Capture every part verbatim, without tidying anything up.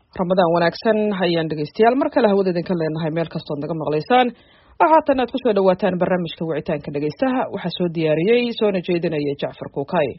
Ramadaan wanaagsan hayaan dhageystayaal mar kale hawada idinka leenahay meel kastoo naga maqlaysaan waxaatan aad ku soo dhawaataan barnaamijka wicitaanka dhageystaha waxaa soo diyaariyey soona jeedinaya Jacfar Kuukay.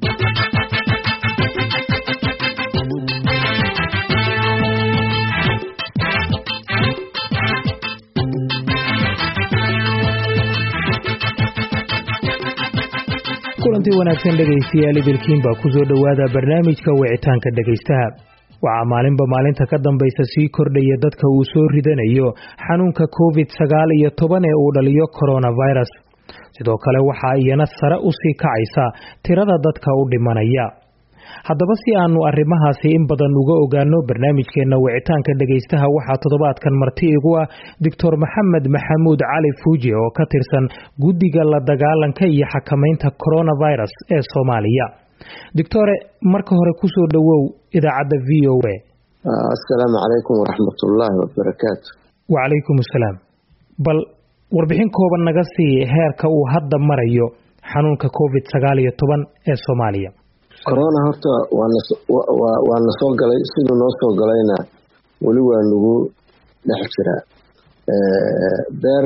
kulanti wanaagsan dhageystayaal idilkiin baa ku soo dhawaada barnaamijka wicitaanka dhageystaha. waxaa maalinba maalinta ka dambaysa sii kordhaya dadka uu soo ridanayo xanuunka covid sagaal iyo toban ee uu dhaliyo coronavirus. sidoo kale waxaa iyana sare u sii kacaysa tirada dadka u dhimanaya. haddaba si aanu arrimahaasi in badan uga ogaano barnaamijkeena wicitaanka dhageystaha waxaa toddobaadkan marti igu ah doctor Maxamed Maxamuud Cali Fuji oo ka tirsan guddiga la dagaalanka iyo xakamaynta coronavirus ee Soomaaliya. Doctore, marka hore ku soo dhawow idaacadda V O A. Assalaamu calaykum waraxmatullaahi wabarakaatu. Wa calaykum assalaam. Bal warbixin kooban naga sii heerka uu hadda marayo xanuunka covid sagaal iyo toban ee Soomaaliya. Corona horta waa na soo galay sidoo noo soo galayna wali waa nagu dhex jira ee beer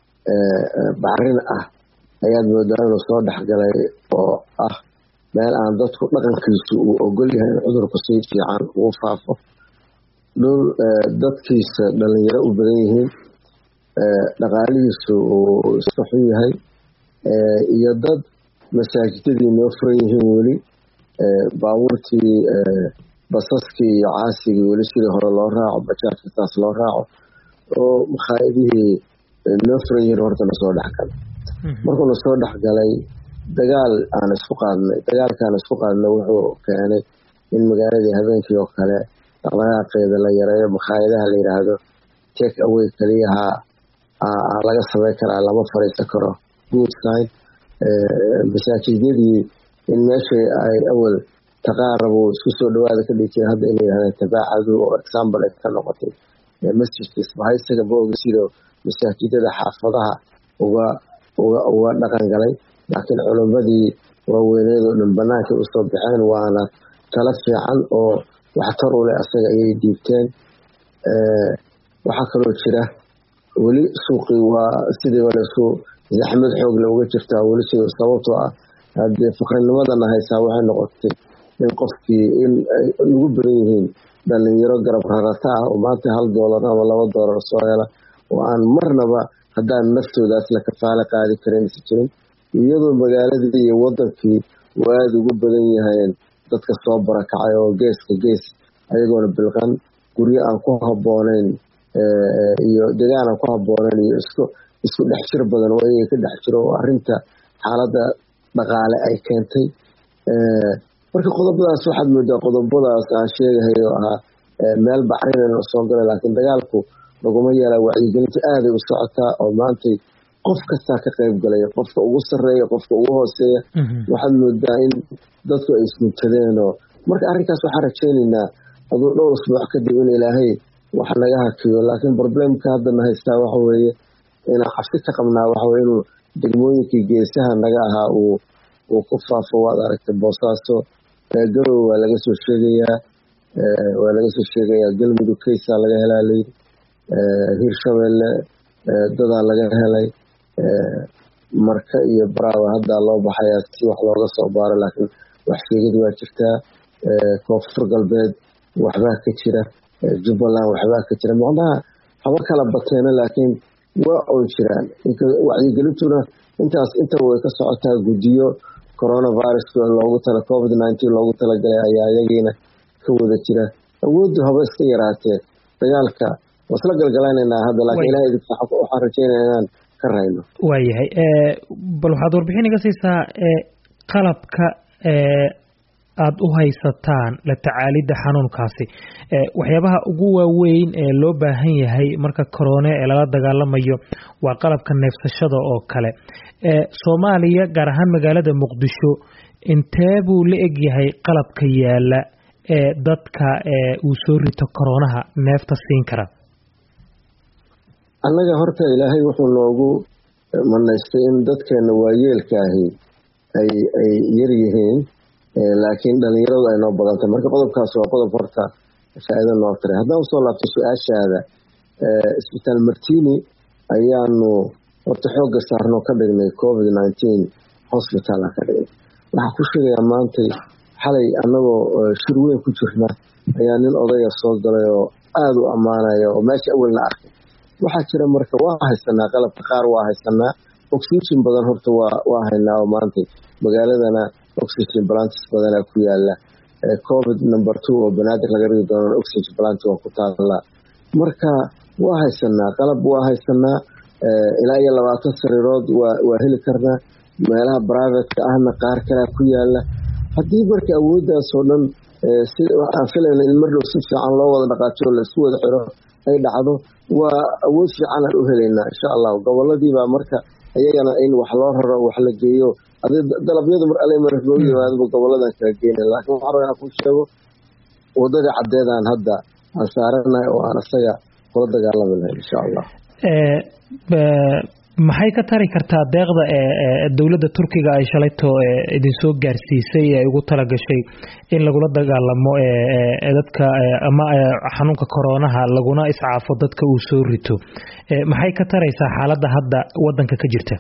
bacrin ah ayaad moodaa inuu soo dhex galay oo ah meel aan dadku dhaqankiisu uu ogol yahay cudurku si fiican uu faafo. dhul dadkiisa dhalinyaro u badan yihiin dhaqaalihiisu uu iska xun yahay iyo dad masaajidadii noo furan yihiin weli baabuurtii basaskii iyo caasigii weli sidii hore loo raaco bajaajka saas loo raaco oo makhaayadihii noo furan yihiin horta na soo dhex galay. markuu na soo dhex galay dagaal aan isku qaadnay dagaalkaan isku qaadnay wuxuu keenay in magaaladii habeenkii oo kale dhaqdhaqaaqeeda la yareeyo. makhaayadaha la yidhaahdo take away kaliyaha laga samayn karaa lama fariisan karo good sign. masaajidadii in meeshii ay awal taqaarabo isku soo dhawaada ka dhigtay hadda inay yidhahdeen tabaacadu oo example ay ka noqotay masjidka isbahaysiga booga sidoo masaajidada xaafadaha uga uga uga dhaqan galay. laakiin culumadii waaweyneed oo dhan banaanka u soo baxeen waana tala fiican oo waxtar u leh asaga ayay diibteen. waxaa kaloo jira weli suuqii waa sidii wala isku zaxmad xoog leh uga jirtaa weli sidoo sababtoo ah haddii faqrinimadana haysaa waxay noqotay in qofkii in ay ugu badan yihiin dhalinyaro garab rarata ah oo maanta hal doolar ama laba doolar soo hela oo aan marnaba haddaan naftoodaas la kafaalo qaadi karin si jirin, iyadoo magaaladii iyo wadankii waa aada ugu badan yahayn dadka soo barakacay oo geeska gees ayagoona bilqan guryo aan ku habboonayn iyo degaan aan ku habboonayn iyo isku isku dhex jir badan oo iyaga ka dhex jiro oo arrinta xaaladda dhaqaale ay keentay. marka qodobadaas waxaad moodaa qodobadaas aan sheegahay oo ahaa meel bacrin oo soo galay laakiin dagaalku laguma yeelaa wacyigelinta aaday u socotaa oo maantay qof kastaa ka qayb galaya qofka ugu sarreeya qofka ugu hooseeya. waxaad moodaa in dadku ay ismuntadeen oo marka arrinkaas waxaan rajaynaynaa aduu dhowr usbuuc kadib in ilaahay wax naga hakiyo. laakiin problemka haddana haystaa waxa weeye inaan cabsi ka qabnaa waxa weye inuu degmooyinkii geesaha naga ahaa uu uu ku faafo. waad aragtay Boosaaso garow waa laga soo sheegayaa waa laga soo sheegayaa galmudug kaysaa laga helaa layidhi hirshabeelle dadaa laga helay marka iyo baraawa hadda loo baxayaa si wax looga soo baaro laakiin wax sheegid waa jirtaa. koonfur galbeed waxbaa ka jira, jubbaland waxbaa ka jira, macnaha haba kala bateena laakiin waa oon jiraan. wacyigelintuna intaas inta way ka socotaa. guddiyo coronavirus loogu tala covid nineteen loogu talagalay ayaa iyagiina ka wada jira. awooddu haba iska yaraatee dagaalka wasla galgalaynaa hadda laakiin ilaahay idinka waxaan rajaynayaa inaan ka rayno. waayahay bal waxaad warbixin iga siisaa qalabka aad u haysataan la tacaalidda xanuunkaasi, waxyaabaha ugu waaweyn ee loo baahan yahay marka corona ee lala dagaalamayo waa qalabka neefsashada oo kale. Soomaaliya gaar ahaan magaalada Muqdisho intee buu la eg yahay qalabka yaala ee dadka uu soo rito coronaha neefta siin kara? annaga horta ilaahay wuxuu noogu manaystay in dadkeena waayeelka ahi ay ay yar yihiin laakiin dhalinyaradu ay noo badantay. marka qodobkaas waa qodob horta faa'iido noo taray. haddaan usoo laabto su-aashaada, isbitaal Martini ayaanu horta xoogga saarno ka dhignay covid nineteen hospital ka dhignay. waxaa ku sheegayaa maantay xalay annagoo shir weyn ku jirna ayaa nin odaya soo galay oo aada u ammaanaya oo meesha awalna arkay. waxaa jira marka waa haysanaa qalabka qaar, waa haysanaa oxygen badan horta waa waa haynaa oo maantay magaaladana oxygen plants badanaa ku yaala. covid number two oo banaadir laga rigi doono oxygen plant waa ku taala. marka waa haysanaa qalab, waa haysanaa ilaa iyo labaatan sariirood waa waa heli karnaa. meelaha private ahna qaar kale ku yaala. haddii marka awooddaas oo dhan si aan filayna in mar dhow si fiican loo wada dhaqaajo la isku wada xiro ay dhacdo, waa awood fiican aan u helaynaa insha allah. goboladii baa marka ayagana in wax loo raro, wax la geeyo, dalabyadu mar alle mar loo yimaado goboladan kala geynay. laakiin waxaan rabaa inaan ku sheego wadada caddeedaan hadda aan saaranahay oo aan asaga kula dagaalami lahayn insha allah. maxay ka tari kartaa deeqda ee dowladda Turkiga ay shalayto idin soo gaarsiisay ee ugu talagashay in lagula dagaalamo ee dadka ama xanuunka corona laguna iscaafo dadka uu soo rito? maxay ka taraysaa xaaladda hadda wadanka ka jirta?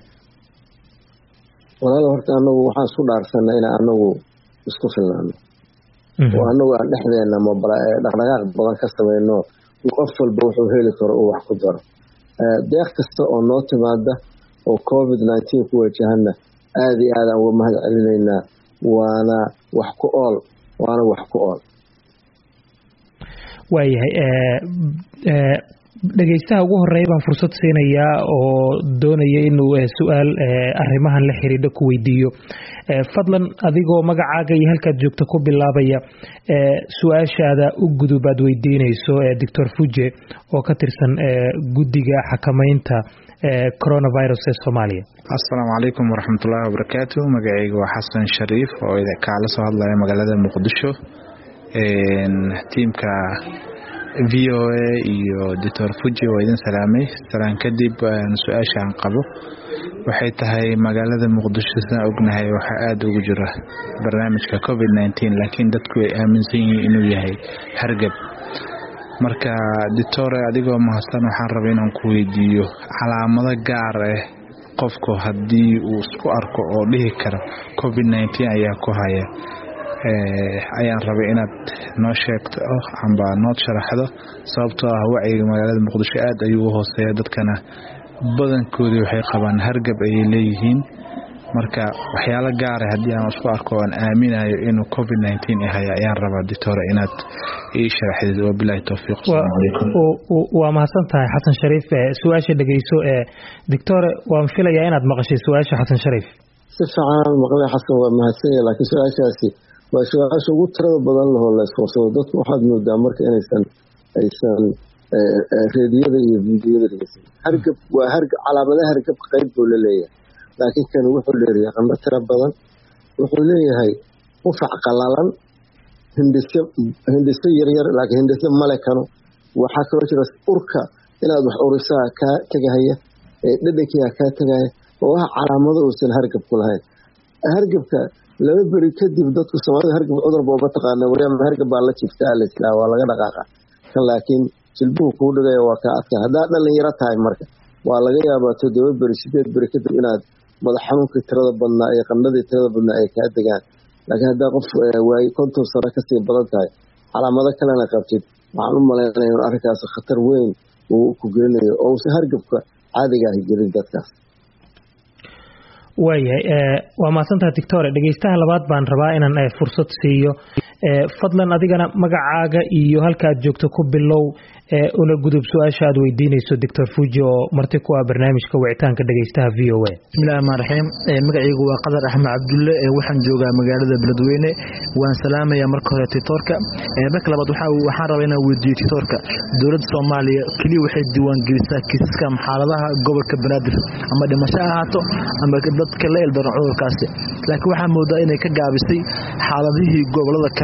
walaal horta anagu waxaan isku dhaarsanay in anagu isku filnaano oo anagu aan dhexdeena mobile dhaqdhaqaaq badan ka sameeyno, qof walba wuxuu heli karo oo wax ku daro. deeq kasta oo noo timaada oo covid nineteen ku wajahana aad iyo aad aan uga mahad celinaynaa. waana wax ku ool waana wax ku ool waayahay. dhageystaha ugu horeeya baan fursad siinayaa oo doonaya inuu su-aal arrimahan la xiriidho ku weydiiyo. fadlan adigoo magacaaga iyo halkaad joogto ku bilaabaya su-aashaada u gudub aad weydiinayso doctor Fuje oo ka tirsan guddiga xakamaynta coronavirus ee Soomaaliya. Assalaamu calaykum waraxmatullaahi wabarakaatuh. magacaygu waa Xasan Shariif oo kaala soo hadlaya magaalada Muqdisho. tiimka V O A iyo doctor Fuje waa idin salaamay. salaan kadib su-aasha aan qabo waxay tahay magaalada Muqdisho saan ognahay waxa aad ugu jira barnaamijka covid nineteen, laakiin dadku ay aaminsan yihiin inuu yahay hargab. marka doctor adigoo mahadsan waxaan rabaa inaan ku weydiiyo calaamado gaar ah qofku haddii uu isku arko oo dhihi karo covid nineteen ayaa ku haya, ayaan rabay inaad noo sheegto amba noo sharaxdo, sababtoo ah wacyiga magaalada Muqdisho aad ayuu u hooseeyaa, dadkana badankoodu waxay qabaan hargab ay leeyihiin. marka waxyaalo gaar ah haddii aan isku arko aan aaminayo inuu covid nineteen yahay ayaan rabaa doctor inaad ii sharaxdid. wabillahi tawfiiq. Assalaamu calaykum. waa mahadsantahay Xasan Shariif. su-aasha dhageyso ee doctor waan filayaa inaad maqashay su-aasha Xasan Shariif. si fiican maqlay Xasan, waa mahadsanyahay. laakiin su-aashaasi waa su-aasha ugu tirada badan lahoo la iswarsado. dadku waxaad moodaa marka inaysan aysan reediyada iyo fiidiyada dhegeysan. hargab waa hargab, calaamadaha hargab qayb buu la leeyahay, laakiin kan wuxuu leeyahay qandho tiro badan, wuxuu leeyahay qufac qalalan, hindhiso hindhiso yaryar, laakiin hindhiso male kano. waxaa kaloo jira urka inaad wax urisaa kaa tegahaya, dhadhankiia kaa tegaya, oo ah calaamado uusan hargab ku lahayn. hargabka laba beri kadib dadku Soomaalida hargab cudur booba taqaana wariyama hargab baa la jiftaa la islaa waa laga dhaqaaqa kan, laakiin jilbuhu kuu dhigaya waa kaa adkaa. haddaad dhalinyaro tahay marka waa laga yaabaa toddoba beri sideed beri kadib inaad madax xanuunkii tirada badnaa iyo qandhadii tirada badnaa ay kaa degaan. laakiin haddaa qof waay konton sano kasii badan tahay calaamado kalena qabtid, waxaan u malaynaya in arrinkaas khatar weyn uu ku gelinayo oo uusan hargabka caadiga ahi gelin dadkaas. waayahay. waa mahadsantahay doctor. dhegeystaha labaad baan rabaa inaan fursad siiyo. fadlan adigana magacaaga iyo halka aad joogto ku bilow una gudub su-aasha aad weydiinayso doctor Fuje oo marti ku ah barnaamijka wicitaanka dhageystaha V O A. bismillaahi rahmaani rahiim. magacaygu waa Qadar Axmed Cabdulle, waxaan joogaa magaalada Beledweyne. waan salaamayaa marka hore doctorka. marka labaad waxaan rabaa inaan weydiiyo doctorka, dowladda Soomaaliya kaliya waxay diiwaan gelisaa kiisaska xaaladaha gobolka Banaadir ama dhimasho ahaato ama dadka la ildaran cudurkaasi, laakiin waxaan moodaa inay ka gaabisay xaaladihii gobolada kale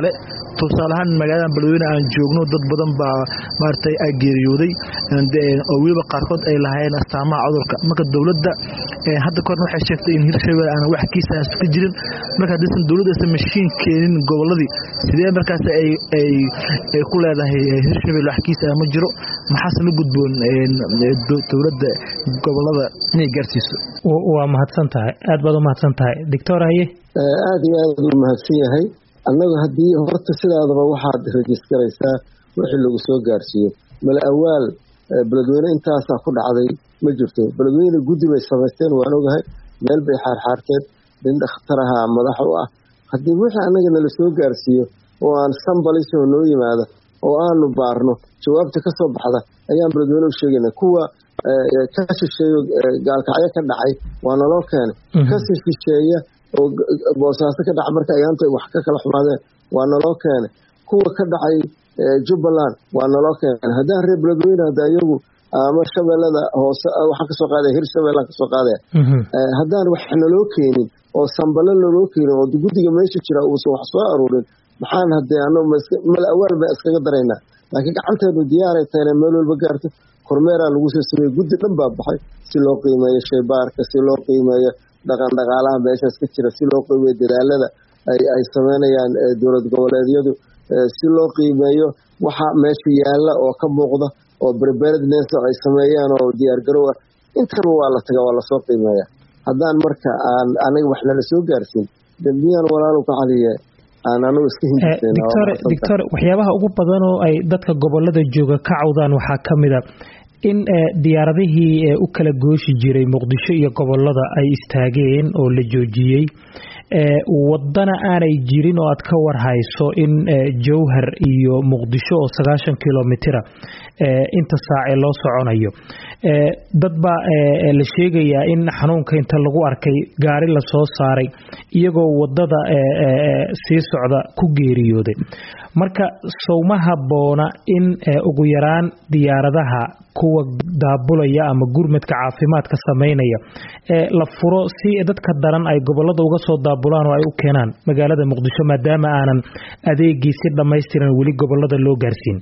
kale tusaale ahaan magaalada Beledweyne aan joogno dad badan baa maartay ay geeriyooday oo weliba qaarkood ay lahaayeen astaamaha cudurka marka dowladda hadda korna waxay sheegtay in Hirshabelle aan wax kiisaas ka jirin marka hadii dowladda aysan mashiin keenin goboladii sidee markaas ay ay ay ku leedahay Hirshabelle wax kiis ma jiro maxaa la gudboon dowladda gobolada inay gaarsiiso waa mahadsan tahay aad baad u mahadsan tahay doctor haye aad iyo aad u mahadsan yahay annagu haddii horta sidaadaba waxaad rejisteraysaa wixii lagu soo gaarsiiyo mala awaal Beledweyne intaasaa ku dhacday ma jirto Beledweyne guddi bay samaysteen waan ogahay meel bay xaarxaarteen nin dhakhtaraha madax u ah haddii wixii annaga nala soo gaarsiiyo oo aan sambalisoo noo yimaada oo aanu baarno jawaabta ka soo baxda ayaan Beledweyne u sheegaynaa kuwa ka shisheeyo gaalkacyo ka dhacay waa naloo keenay ka shisheeya oo boosaaso ka dhacay marka ayaanta wax ka kala xumaadeen waa naloo keenay kuwa ka dhacay Jubbaland waa naloo keenay haddaan reer Beledweyne hadda iyagu ama shabeellada hoose waxaan kasoo qaadaya Hirshabelle aan kasoo qaadaya haddaan wax naloo keenin oo sambalo naloo keenin oo guddiga meesha jira uusan wax soo aruurin maxaan haddee annagu mala awaal baa iskaga daraynaa laakiin gacanteenu diyaaray tahayna meel walba gaarto kormeeraa lagu soo sameeyey guddi dhan baa baxay si loo qiimeeyo shaybaarka si loo qiimeeyo dhaqan dhaqaalaha meeshaas ka jira si loo qiimeeyo dadaalada ay ay sameynayaan dowlad goboleedyadu si loo qiimeeyo waxa meesha yaalla oo ka muuqda oo preparedness ay sameeyaan oo diyaar garow ah intaba waa la tagaa waa lasoo qiimeeyaa haddaan marka aan aniga wax nala soo gaarsiin dambiyaan walaalu ka caliye doctor waxyaabaha ugu badan oo ay dadka gobolada jooga ka cawdaan waxaa ka mid a in diyaaradihii u kala gooshi jiray Muqdisho iyo gobolada ay istaageen oo la joojiyay wadana aanay jirin oo aad ka war hayso in Jowhar iyo Muqdisho oo sagaashan kilomitir inta saac loo soconayo dad ba la sheegayaa in xanuunka inta lagu arkay gaari la soo saaray iyagoo wadada sii socda ku geeriyooday marka sawmaha boona in ugu yaraan diyaaradaha kuwa daabulaya ama gurmadka caafimaadka sameynaya la furo si dadka daran ay gobolada uga soo daabulaan oo ay u keenaan magaalada Muqdisho maadaama aanan adeegii si dhameystiran wali gobolada loo gaarsiin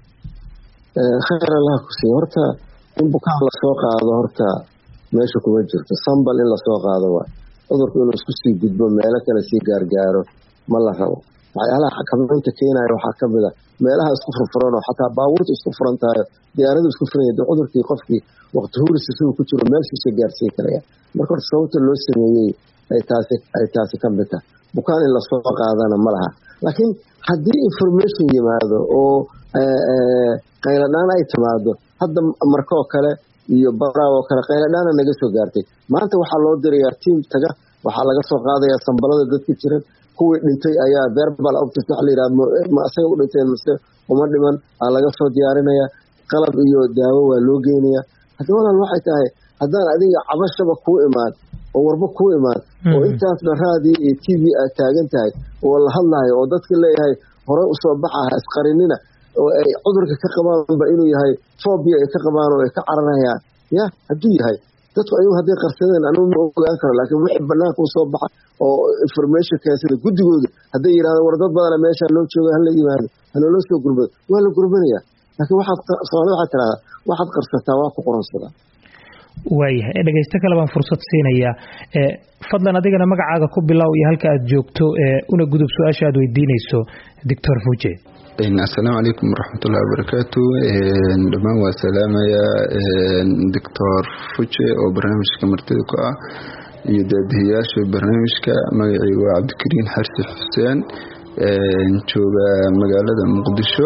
khayr Allah ku sii horta in bukaan la soo qaado horta meesha kuma jirto sambal in la soo qaado waa cudurku inuu isku sii gudbo meelo kale sii gaargaaro ma la rabo waxyaalaha xakamaynta keenaya waxaa ka mid a meelaha isku furfuran oo xataa baabuurta isku furan tahay diyaaradu isku furan yahay cudurkii qofkii waqti huris uu ku jiro meel shishe gaarsiin karaya marka horta sababta loo sameeyey ay taasi ay taasi ka mid tahay bukaan in la soo qaadana ma laha laakiin haddii information yimaado oo qayladhaan ay timaado hadda markoo kale iyo baraawo kale qayladhaana naga soo gaartay maanta waxaa loo dirayaa tiim taga waxaa laga soo qaadayaa sambalada dadka jiran kuwii dhintay ayaa verbal optis waxa la yidhaha ma asaga u dhinteen mise uma dhiman aa laga soo diyaarinaya qalab iyo daawo waa loo geynaya hadda walaal waxay tahay haddaan adiga cabashaba kuu imaan oo warba kuu imaan oo intaasna raadii iyo t v aad taagan tahay oo la hadlayo oo dadka leeyahay hore usoo baxa isqarinina oo ay cudurka ka qabaanba inuu yahay phobia ay ka qabaan oo ay ka caranayaan ya hadduu yahay dadku ayagu hadday qarsadeen anugu ma ogaan karo laakiin wixii banaanka u soo baxa oo information keensada guddigooda hadday yidhahdaan war dad badana meesha loo jooga hala yimaado haloloo soo gurbado waa la gurbanaya laakiin waxaad soomaalida waxaad tidhahdaa waxaad qarsataa waa ku qoransadaa waayahay dhegeysto kale baan fursad siinayaa fadlan adigana magacaaga ku bilow iyo halka aad joogto una gudub su-aasha aad weydiinayso doctor Fuje. Assalaamu calaykum waraxmatullahi wabarakaatu dhammaan waa salaamaya doctor Fuje oo barnaamijka martida ku ah iyo daadiyaasha barnaamijka magacaygu waa Cabdikariin Xarsi Xuseen jooga magaalada Muqdisho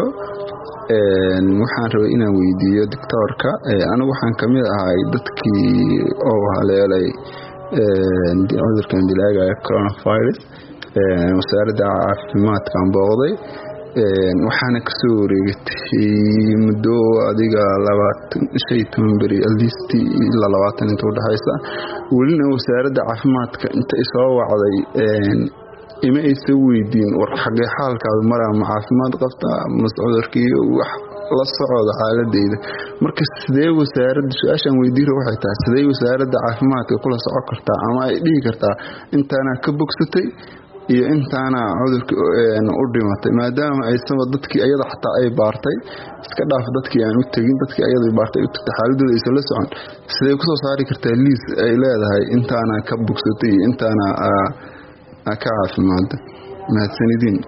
waxaan rabay inaan weydiiyo doctorka anigu waxaan kamid ahay dadkii oo haleelay cudurkan dilaaga coronavirus wasaaradda caafimaadkan booqday waxaana kasoo wareegatay muddo adiga labaatan shay toban beri alist ilaa labaatan inta udhexaysa welina wasaaradda caafimaadka inta isoo wacday ima aysa weydiin war xagee xaalkaadu maraa ma caafimaad qabta mase cudurkii wax la socda xaaladeyda marka sidee wasaaradda su-aashaan weydiira waxay tahay sidee wasaaradda caafimaadka kula socon kartaa ama ay dhihi kartaa intaana ka bogsatay iyo intaana cudurka u dhimatay maadaama aysanba dadkii ayada xataa ay baartay iska dhaaf dadkii aan u tegin dadkii ayada baartay u tagtay xaaladooda aysan la socon siday kusoo saari kartaa liis ay leedahay intaana ka bogsatay iyo intaana ka caafimaada mahadsanidin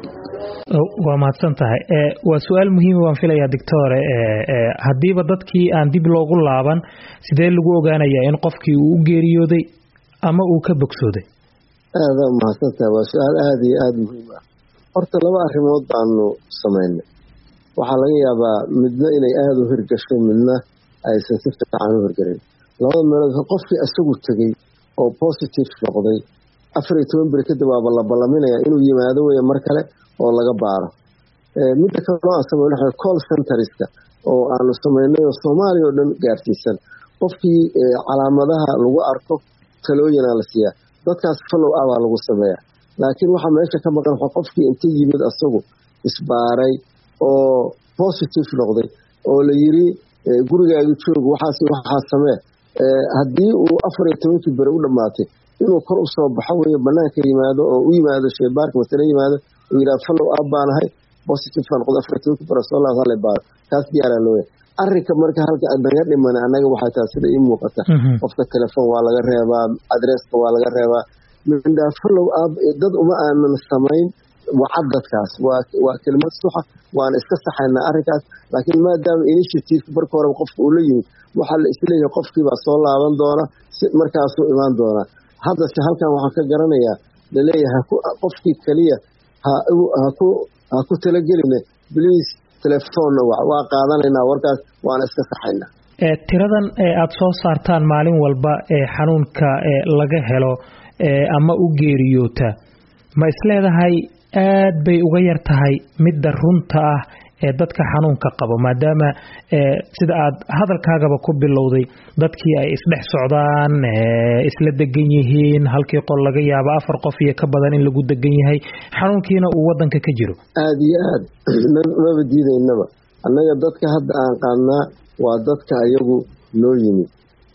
waa mahadsan tahay waa su-aal muhiima waan filayaa doctore haddiiba dadkii aan dib loogu laaban sidee lagu ogaanayaa in qofkii uu u geeriyooday ama uu ka bogsooday aada mahadsan tahay waa su-aal aada iyo aada muhiim ah horta laba arrimood baanu samaynay waxaa laga yaabaa midna inay aada u hirgasho midna aysan si fiican u hirgelin labada meelood qofkii isagu tegey oo positive noqday afar iyo toban beri kadib waaba la ballaminaya inuu yimaado weeye mar kale oo laga baaro midda kaloo aan samayno waxa call centerska oo aanu samaynay oo soomaaliya oo dhan gaarsiisan qofkii calaamadaha lagu arko talooyinaa la siiyaa dadkaas follow up aa lagu sameeyaa laakiin waxaa meesha ka maqan waxa qofkii inta yimid asagu isbaaray oo positive noqday oo la yiri gurigaaga joog waxaas waxaa samee haddii uu afar iyo tobankii beri u dhammaatay inuu kor usoo baxo weeye banaanka yimaado oo u yimaado shaybaarka masale yimaado uu yidhaha follow up baan ahay positive baan noqday afar iyo tobankii beri soo laabta hala baaro kaas diyaaraa looya arrinka marka halka naga dhiman annaga waxay tahay sida ii muuqata qofka telefoon waa laga reebaa adresska waa laga reebaa mindhaa follow up dad uma aanan samayn wacad dadkaas waa waa kelimad suxa waana iska saxaynaa arrinkaas laakiin maadaama initiative marka horeba qofka uu la yimid waxaa la isleeyahay qofkiibaa soo laaban doona si markaasuu imaan doonaa haddase halkan waxaan ka garanayaa laleeyahay qofkii keliya ha haku ha ku talageline please telefoonna waa qaadanaynaa warkaas waana iska saxaynaa tiradan aada soo saartaan maalin walba ee xanuunka laga helo ama u geeriyoota ma isleedahay aad bay uga yar tahay midda runta ah ee dadka xanuunka qabo maadaama sida aad hadalkaagaba ku bilowday dadkii ay isdhex socdaan isla degan yihiin halkii qol laga yaabo afar qof iyo ka badan in lagu degan yahay xanuunkiina uu wadanka ka jiro aada iyo aad maba diidaynaba annaga dadka hadda aan qaadnaa waa dadka ayagu noo yimid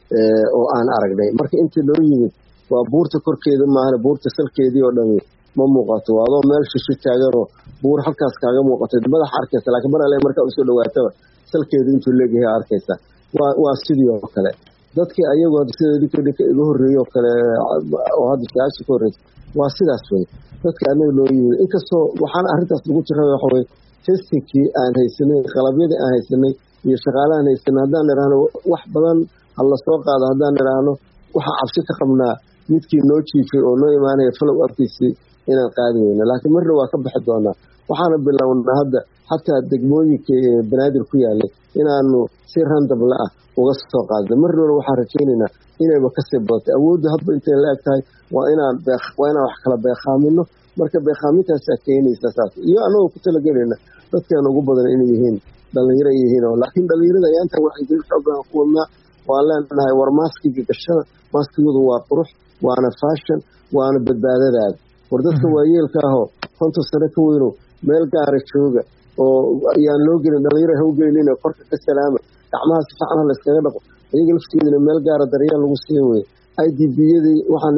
oo aan aragnay marka intii noo yimid waa buurta korkeeda maahan buurta salkeedii oo dhami ma muuqato waa adoo meel shisho taaganoo buur halkaas kaaga muuqatay madaxa arkaysa laakiin mar alle markaa usoo dhawaataba salkeedu intuu leegyahay arkaysa waa waa sidii oo kale dadkii ayagu sida dhinka dhinka iga horreeyey oo kale oo hadda su-aasha ka horreysa waa sidaas wey dadka anaga noo yimid inkastoo waxaan arrintaas lagu jira waxa weye testingkii aan haysanay qalabyadii aan haysanay iyo shaqaalahaan haysanay haddaan idhaahno wax badan ha la soo qaado haddaan idhaahno waxaa cabsi ka qabnaa midkii noo jiifay oo noo imaanaya follow upkiisii inaan qaadi weyno laakiin marna waa ka bixi doonaa waxaana bilownaa hadda xataa degmooyinka banaadir ku yaalay inaanu si randable ah uga soo qaadno marnana waxaan rajaynaynaa inayba kasii badatay awoodda hadba intay la eg tahay waa inaan waa inaan wax kala beeqaamino marka beeqaamintaasa keenaysa saas iyo anagoo ku talagelayna dadkeena ugu badan inay yihiin dhalinyaro yihiin oo laakiin dhalinyarada ayaanta waxay dil xoogan ku wadnaa waan leenahay war maaskiga gashada maaskigoodu waa qurux waana fashion waana badbaadadaada war dadka waayeelka ahoo konton sano ka weyno meel gaara jooga oo ayaan loo gelin dhalinyaro ha u gelin korka ka salaama gacmaha si fiican ha layskaga dhaqo iyaga lafteedina meel gaara daryeel lagu siin weye i d b yadii waxaan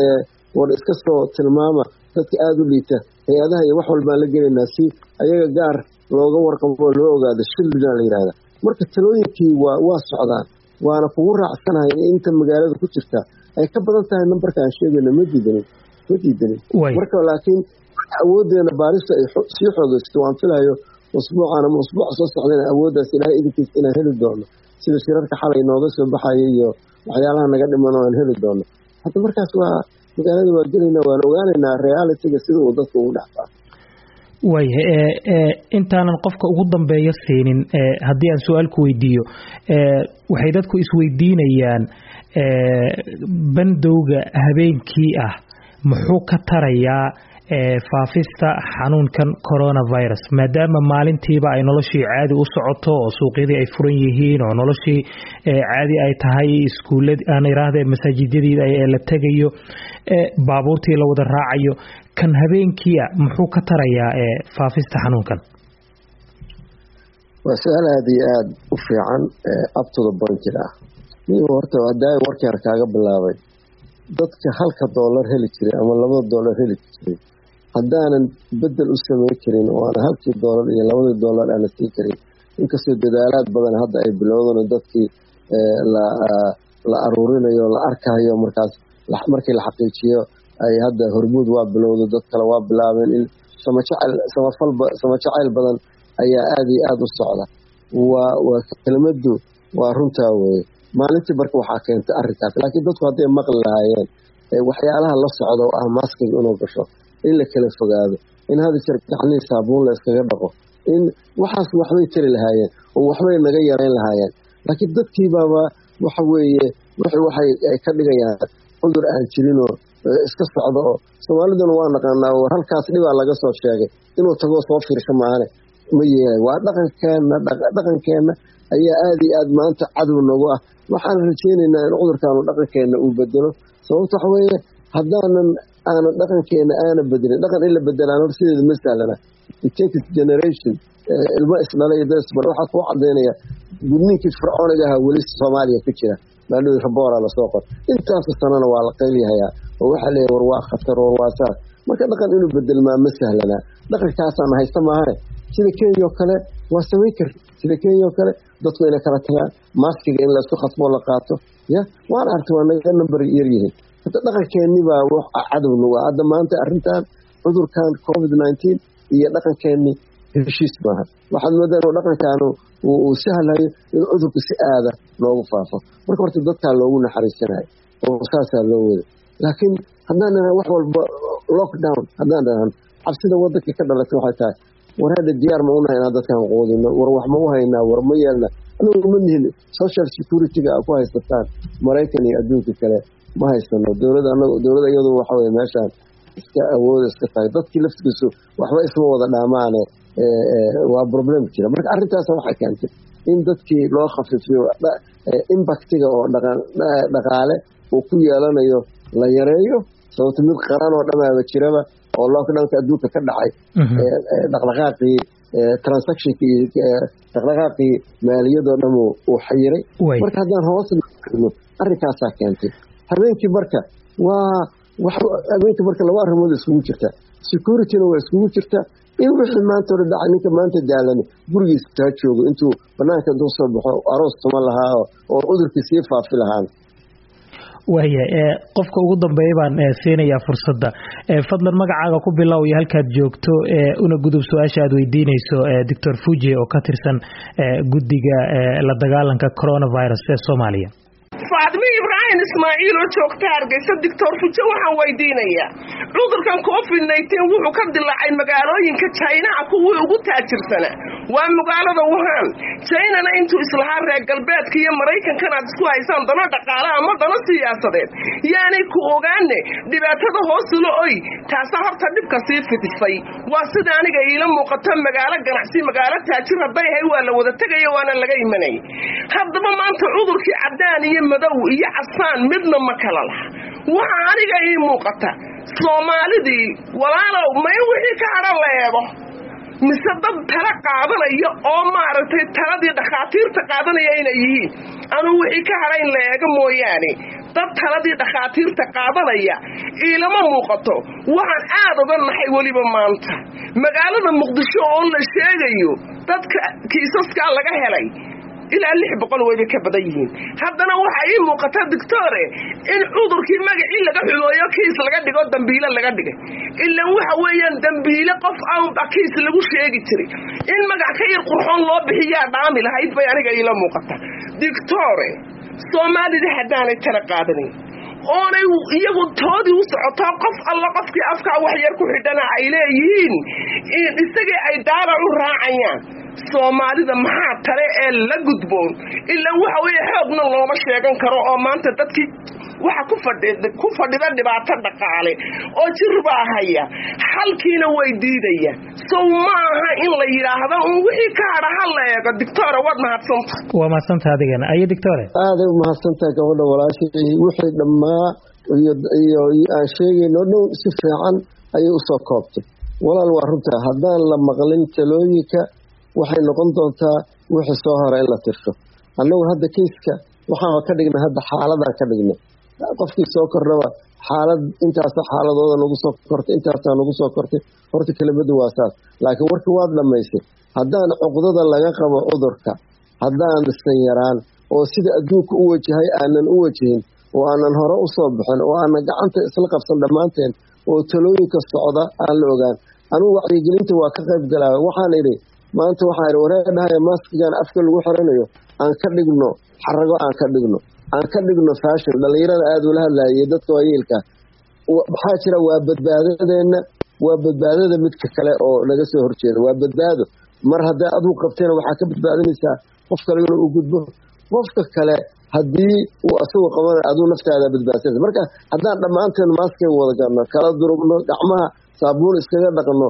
war iska soo tilmaama dadka aada u liita hay-adaha iyo wax walbaan la gelaynaa si ayaga gaar looga warqabo oo loo ogaado shildina la yidhahda marka talooyinkii waa waa socdaan waana kugu raacsanahay in inta magaalada ku jirta ay ka badan tahay nambarka aan sheegayno ma diidanin ma diidanin marka laakiin awoodeena baarista ay sii xoogaysto waan filayo usbuucan ama usbuuca soo socdana awooddaas ilaahay idinkiis inaan heli doono sida shirarka xalay nooga soo baxaya iyo waxyaalaha naga dhiman oo aan heli doono hadda markaas waa magaalada waa gelaynaa waan ogaanaynaa realitiga sida uu dadka ugu dhexfaa waaya intaanan qofka ugu dambeeya siinin haddii aan su-aal ku weydiiyo waxay dadku isweydiinayaan bandowga habeenkii ah muxuu ka tarayaa faafista xanuunkan coronavirus maadaama maalintiiba ay noloshii caadi u socoto oo suuqyadii ay furan yihiin oo noloshii caadi ay tahay iskuullad aan iraahde masaajidyadii la tegayo baabuurtii la wada raacayo kan habeenkiia muxuu ka tarayaa faafista xanuunkan waa su-aal aada iyo aada u fiican up to the point ah nin horta hadaa warkeer kaaga bilaabay dadka halka doolar heli jiray ama labada doolar heli jiray haddaanan bedel u samayn karin oo aan halkii doolar iyo labadii doolar aana siin karin inkastoo dadaalaad badan hadda ay bilowdaan dadkii la aruurinayo la arkayo markaas markii la xaqiijiyo ay hadda hormuud waa bilowda dad kale waa bilaabeen in samajacayl samafalba samajacayl badan ayaa aada iyo aada u socda waa waa kelmaddu waa runtaa weeye maalintii marka waxaa keentay arrinkaas laakiin dadku hadday maqli lahaayeen waxyaalaha la socda oo ah maskiga inuu gasho in la kala fogaado in hada jeer gacnihii saabuun la iskaga dhaqo in waxaas waxbay tari lahaayeen oo waxbay naga yarayn lahaayeen laakiin dadkiibaaba waxa weeye waxay ka dhigayaan cudur aan jirinoo iska socdo oo soomaaliduna waa naqaanaa war halkaas dhibaa laga soo sheegay inuu tagoo soo fiirsho maane ma yeelay waa dhaqankeenna dhaqankeenna ayaa aada iyo aada maanta cadow nagu ah waxaan rajaynaynaa in cudurkaanu dhaqankeenna uu bedelo sababto waxa weeye haddaanan aanan dhaqankeenna aana bedelin dhaqan in la bedelaan hor sideeda ma sahlana it takes generation ilmo isdhala iyo dasbar waxaa kuu cadaynaya gudniinkii fircooniga ahaa weli soomaaliya ku jira maadhowi raboora lasoo qor intaasa sanana waa la qaylihayaa oo waxaa leeyahy war waa khatar war waa saas marka dhaqan inuu bedelmaa ma sahlanaa dhaqankaasaan haysta maahane sida kenya oo kale waa samayn kar sida kenya oo kale dadku inay kala tagaan maskiga in laisku khasboo la qaato ya waana arta waa naga nambar yaryihiin hada dhaqankeennii baa wax cadow nagu ah hadda maanta arrintan cudurkan covid nineteen iyo dhaqankeennii heshiis maaha waxaad moodaa inuu dhaqankaanu uu sahlayo in cudurku si aada loogu faafo marka horta dadkaa loogu naxariisanayo oo saasaa loo wada laakiin haddaan dhahan wax walba lockdown haddaan dhahan cabsida waddanka ka dhalatay waxay tahay war hadda diyaar ma unahay inaan dadkaan quudino war wax ma u haynaa war ma yeelna anagu ma nihin social security-ga a ku haysataan maraykan iyo adduunka kale ma haysano dowlada anagu dowladda iyadu waxa weye meeshaan iska awooda iska tahay dadkii laftigiisu waxba isma wada dhaamaane waa problem jira marka arrintaas waxay keentay in dadkii loo khafiifiyo impactiga oo dhaqaale uu ku yeelanayo la yareeyo sababto mid qaran oo dhamaaba jiraba oo lockdownka adduunka ka dhacay dhaqdhaqaaqii transactionkii dhaqdhaqaaqii maaliyadoo dhan uu xayiray marka haddaan hoos no arrinkaasaa keentay habeenkii marka waa habeenkii marka laba arrimood iskugu jirta securityna waa iskugu jirta in wixii maanta hore dhacay ninka maanta daalani gurigiisa taa joogo intuu banaanka intuu soo baxo aroos tuma lahaa oo cudurkii sii faafi lahaan waaya qofka ugu dambeeya baan siinayaa fursadda fadlan magacaaga ku bilow iyo halkaad joogto una gudub su-aasha aad weydiinayso doctor Fuji oo ka tirsan guddiga la dagaalanka coronavirus ee Soomaaliya Faadmi Ibrahim Ismaaciil oo joogta Hargeysa doctor Fuji waxaan weydiinayaa cudurkan covid nineteen wuxuu ka dilaacay magaalooyinka China kuwa ugu taajirsan waa magaalada Wuhan China intuu islaha reer galbeedka iyo Mareykanka aad isku haysan dana dhaqaale ama dana siyaasadeed yaani ku ogaane dhibaatada hoos loo oy taas horta dhibka sii fidisay waa sida aniga ila muuqata magaalo ganacsi magaalo taajir haday hay waa la wada tagay waana laga imanay haddaba maanta cudurkii cadaan iyo madow iyo casaan midna ma kala laha waxa aniga ii muuqata Soomaalidii walaalow ma wixii ka haran leedo mise dad tala qaadanaya oo maaragtay taladii dhakhaatiirta qaadanaya inay yihiin anu wixii ka harayn leega mooyaane dad taladii dhakhaatiirta qaadanaya ilama muuqato waxaan aad uga naxay weliba maanta magaalada Muqdisho oo la sheegayo dadka kiisaska laga helay ilaa lix boqol way ka badan yihiin haddana waxa ay muuqata doctore in cudurkii magacii laga xulooyo kiis laga dhigo dambiile laga dhigay ilaa waxa weeyaan dambiile qof aan kiis lagu sheegi jiray in magac ka yar qurxoon loo bixiyaa dhaami lahayd bay aniga ila muuqata doctore Soomaalida haddaanay tala qaadanin oonay iyagu toodii u socotaa qof alla qofkii afka wax yar ku xidhana ay leeyihiin in isagii ay daara u raacayaan Soomaalida maxaa tare ee la gudboon ilaa waxa weeye xoogna looma sheegan karo oo maanta dadkii waxa ku fadhida ku fadhida dhibaato dhaqaale oo jirba haya halkiina way diidaya soo maaha in la yiraahdo wixii ka haraha la eego doctor wad mahadsanta waa mahadsanta adigana ay doctor aad u mahadsanta gabadha walaashii wixii dhamaa iyo iyo aan sheegayno dhow si fiican ayuu soo koobtay walaal waa runta haddaan la maqlin talooyinka waxay noqon doontaa wixii soo hore in la tirto annagu hadda kiiska waxaan ka dhignay hadda xaaladaan ka dhignay qofkii soo kordhaba xaalad intaasa xaaladooda nagu soo kortay intaasaa nagu soo kortay horta kelimadu waa saas laakiin warkii waad dhamaysay haddaan cuqdada laga qabo cudurka haddaan isan yaraan oo sida adduunka u wajahay aanan u wajahin oo aanan hore u soo bixin oo aanan gacanta isla qabsan dhammaanteen oo talooyinka socda aan la ogaan anugu wacyigelinta waa ka qayb galaa waxaan idhi maanta waxaan idhi wareedhahaya maaskigan afka lagu xiranayo aan ka dhigno xarago aan ka dhigno aan ka dhigno fashion dhalinyarada aada ula hadlayay dadka waayeelka maxaa jira waa badbaadadeenna waa badbaadada midka kale oo naga soo horjeeda waa badbaado mar haddaa aduu qabtayna waxaa ka badbaadinaysaa qof kale inuu u gudbo qofka kale haddii uu asagu qabana aduu naftaada badbaadsanaysa marka haddaan dhammaanteen maaskay wada galno kala durugno gacmaha saabuun iskaga dhaqno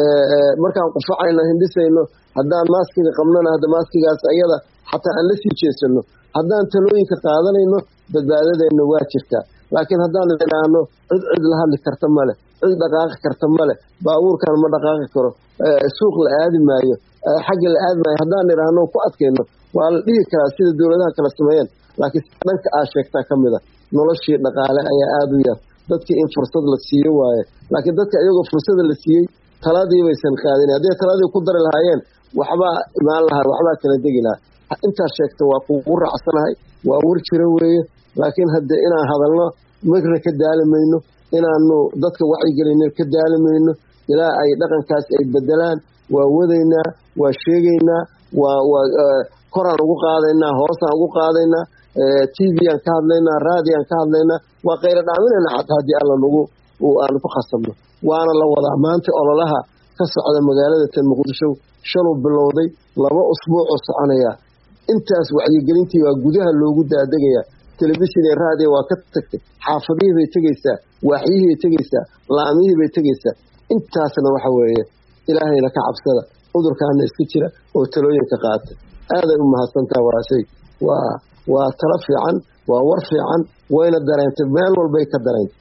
markaan qufacayno hindhisayno haddaan maaskiga qabnona hadda maaskigaas ayada xataa aan la sii jeesano haddaan talooyinka qaadanayno badbaadadeenna waa jirtaa laakiin haddaan idhaahno cid cid la hadli karta male cid dhaqaaqi karta male baabuurkan ma dhaqaaqi karo suuq la aadi maayo xagga la aadi maayo haddaan idhaahno ku adkayno waa la dhihi karaa sida dowladaha kala sameeyeen laakiin dhanka aa sheegtaa ka mid a noloshii dhaqaale ayaa aada u yar dadkii in fursad la siiyo waaye laakiin dadka iyagoo fursada la siiyey taladii baysan qaadin hadday taladii ku dari lahaayeen waxbaa imaan lahaa waxbaa kala degi lahaa intaas sheegta waa kugu raacsanahay waa war jiro weeye laakiin hadde inaan hadalno marna ka daali mayno inaanu dadka wacyigelino ka daali mayno ilaa ay dhaqankaas ay bedelaan waa wadaynaa waa sheegaynaa waa waa koraan ugu qaadaynaa hoosaan ugu qaadaynaa t v aan ka hadlaynaa raadiaan ka hadlaynaa waa qaylo dhaaminayna xataa haddii alla nagu aanu ku khasabno waana la wadaa maanta ololaha ka socda magaalada tan muqdisho shaluu bilowday laba usbuucoo soconaya intaas wacyigelintii waa gudaha loogu daadegaya telefishin iyo raadiyo waa ka tagtay xaafadihii bay tegaysaa waaxyihii bay tegaysaa laamihii bay tegaysaa intaasna waxa weeye ilaahayna ka cabsada cudurkaana iska jira oo talooyinka qaata aaday u mahadsantaha waashay waa waa talo fiican waa war fiican wayna dareentay meel walbay ka dareentay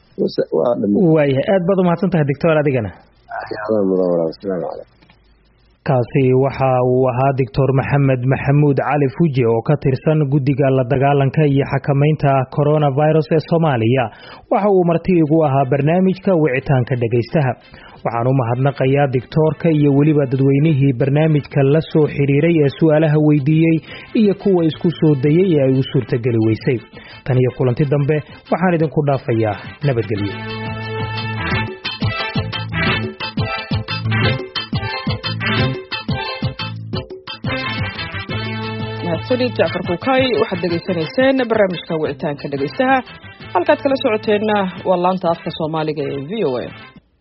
waayahay aad baad umahadsan tahay doctor adigana asalaamu calaykum kaasi waxa uu ahaa doctor maxamed maxamuud cali fuje oo ka tirsan guddiga la dagaalanka iyo xakamaynta coronavirus ee Soomaaliya waxa uu marti igu ahaa barnaamijka wicitaanka dhageystaha waxaan u mahadnaqayaa doctorka iyo waliba dadweynihii barnaamijka la soo xiriiray ee su'aalaha weydiiyay iyo kuwa isku soo dayay ee ay u suurtagali weysay tan iyo kulanti dambe waxaan idinku dhaafayaa nabadgelyo sadiid jacfar kuukay waxaad dhegaysanayseen barnaamijka wicitaanka dhegaystaha halkaad kala socoteenna waa laanta afka soomaaliga ee v o a